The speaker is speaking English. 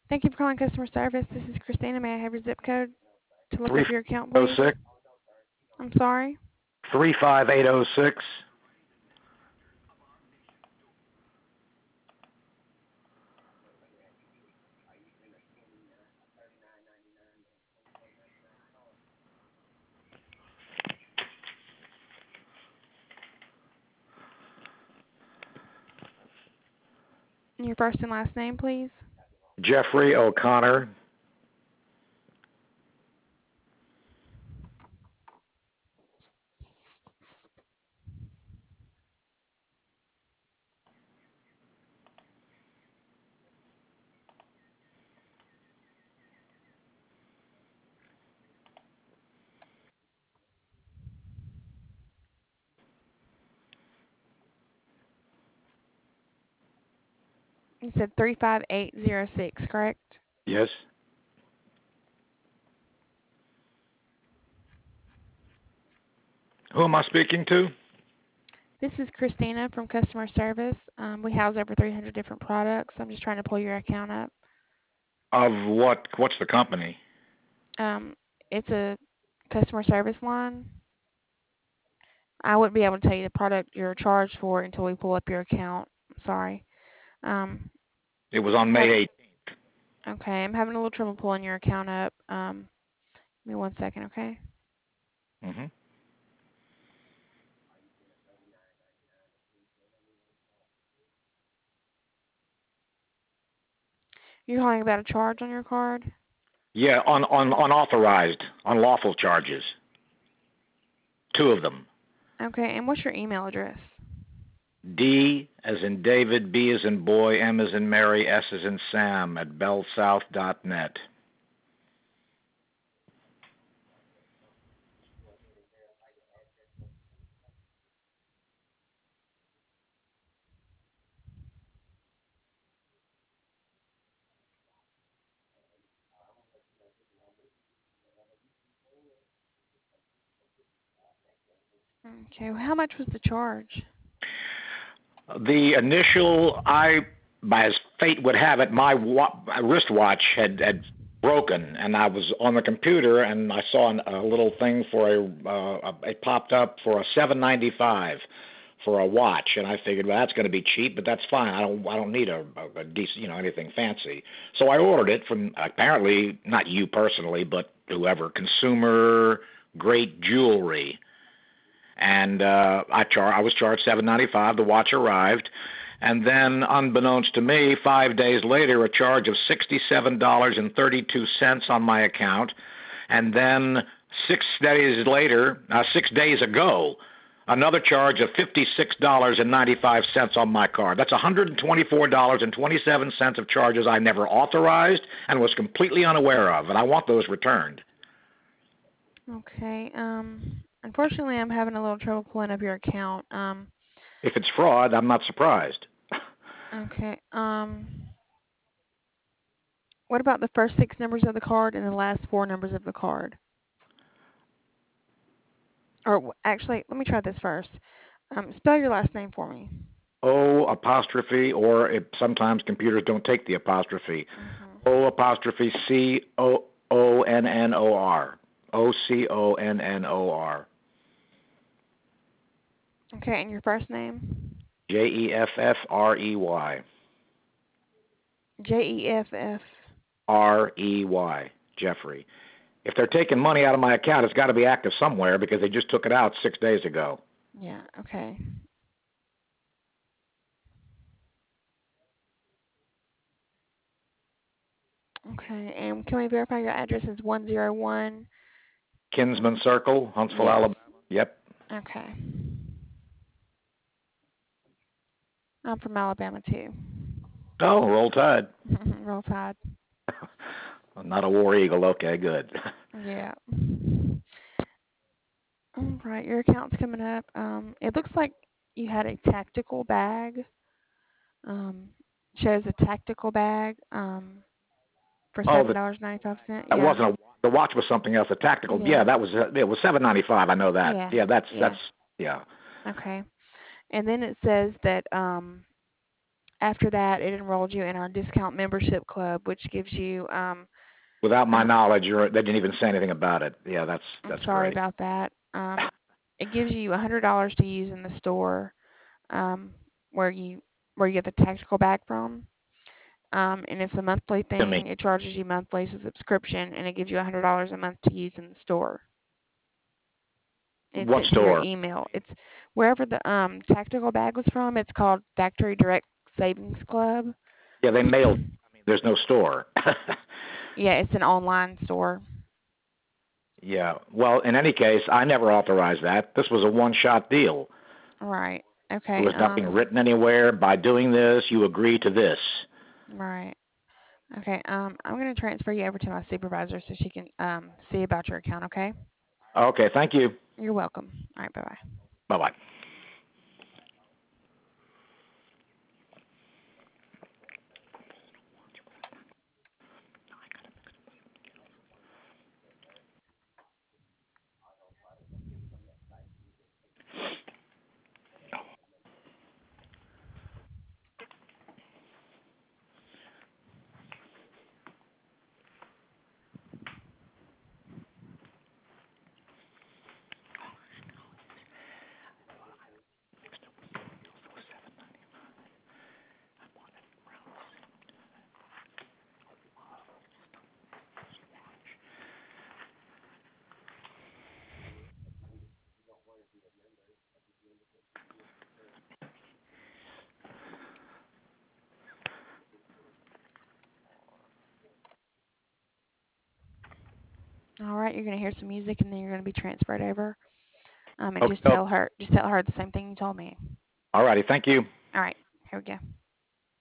Thank you for calling customer service. This is Christina. May I have your zip code to look up your account, please? 3506. I'm sorry. 35806. Your first and last name, please. Jeffrey O'Connor. You said 35806, correct? Yes. Who am I speaking to? This is Christina from customer service. We house over 300 different products. I'm just trying to pull your account up. Of what? What's the company? Um, it's a customer service line. I wouldn't be able to tell you the product you're charged for until we pull up your account. I'm sorry. Um, It was on have, May 18th. okay, I'm having a little trouble pulling your account up. Give me 1 second, okay? Hmm. You're calling about a charge on your card? Yeah, on unauthorized, unlawful charges. Two of them. Okay, and what's your email address? D as in David, B as in boy, M as in Mary, S as in Sam at bellsouth.net. Okay, well, how much was the charge? The initial, as fate would have it, my wristwatch had broken, and I was on the computer, and I saw a little thing for it popped up for a $7.95 for a watch, and I figured, well, that's going to be cheap, but that's fine. I don't need a decent, anything fancy. So I ordered it from apparently not you personally, but whoever, Consumer Great Jewelry, and I was charged $7.95. The watch arrived, and then, unbeknownst to me, 5 days later, a charge of $67.32 on my account, and then 6 days later, 6 days ago, another charge of $56.95 on my card. That's $124.27 of charges I never authorized and was completely unaware of, and I want those returned. Okay, unfortunately, I'm having a little trouble pulling up your account. If it's fraud, I'm not surprised. Okay, what about the first six numbers of the card and the last four numbers of the card? Or actually, let me try this first. Spell your last name for me. O apostrophe, or sometimes computers don't take the apostrophe. Hmm. O apostrophe Connor. Oconnor. Okay, and your first name? Jeffrey. Jeff. Rey. Jeffrey. If they're taking money out of my account, it's got to be active somewhere because they just took it out 6 days ago. Yeah, okay. Okay, and can we verify your address is 101? Kinsman Circle, Huntsville, Alabama. Yes. Yep. Okay. I'm from Alabama too. Oh, roll tide. Roll Tide. Not a war eagle. Okay, good. Yeah. All right, your account's coming up. It looks like you had a tactical bag. Um, shows a tactical bag. For Oh, $7.95. that Yeah. wasn't a. The watch was something else. A tactical. Yeah, Yeah. that was. It was $7.95. I know that. Yeah. Yeah, that's Yeah. yeah. Okay. And then it says that After that, it enrolled you in our discount membership club, which gives you Without my uh, knowledge, they didn't even say anything about it. Yeah, I'm that's sorry great. about that. It gives you $100 to use in the store, um, where you where you get the tactical bag from. And it's a monthly To me, thing. It charges you monthly as a subscription, and it gives you $100 a month to use in the store. It's what sent to your store? email. It's wherever the tactical bag was from. It's called Factory Direct Savings Club. Yeah, they mailed. I mean, there's no store. Yeah, it's an online store. Yeah. Well, in any case, I never authorized that. This was a one-shot deal. Right. There Okay. was nothing written anywhere. By doing this, you agree to this. Right. Okay. I'm gonna transfer you over to my supervisor so she can see about your account. Okay. Okay. Thank you. You're welcome. All right. Bye bye. Bye bye. All right. You're gonna hear some music and then you're gonna be transferred over. And Okay. just tell her the same thing you told me. All righty. Thank you. All right. Here we go.